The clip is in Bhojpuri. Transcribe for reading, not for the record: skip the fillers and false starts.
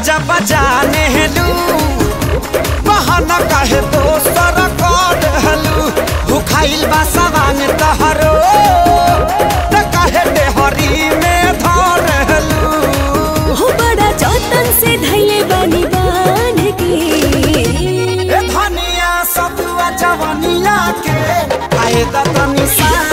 जब जाने लू बहाना काहे दोसर कर हलू भूखाइल बा सवान तहरो त काहे देहरी में धर हलू हो बड़ा जतन से धैले बानी बांध के ए धनिया सतुआ जवनिया के आए त तनी सा